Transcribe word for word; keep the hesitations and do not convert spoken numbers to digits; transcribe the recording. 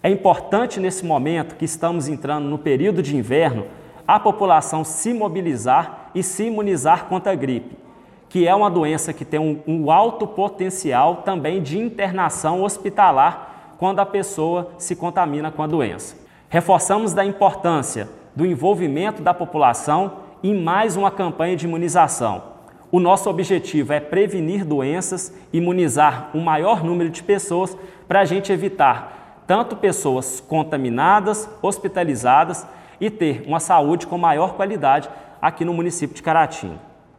É importante nesse momento que estamos entrando no período de inverno, a população se mobilizar e se imunizar contra a gripe, que é uma doença que tem um, um alto potencial também de internação hospitalar quando a pessoa se contamina com a doença. Reforçamos da importância do envolvimento da população em mais uma campanha de imunização. O nosso objetivo é prevenir doenças, imunizar um maior número de pessoas para a gente evitar tanto pessoas contaminadas, hospitalizadas e ter uma saúde com maior qualidade aqui no município de Caratinga.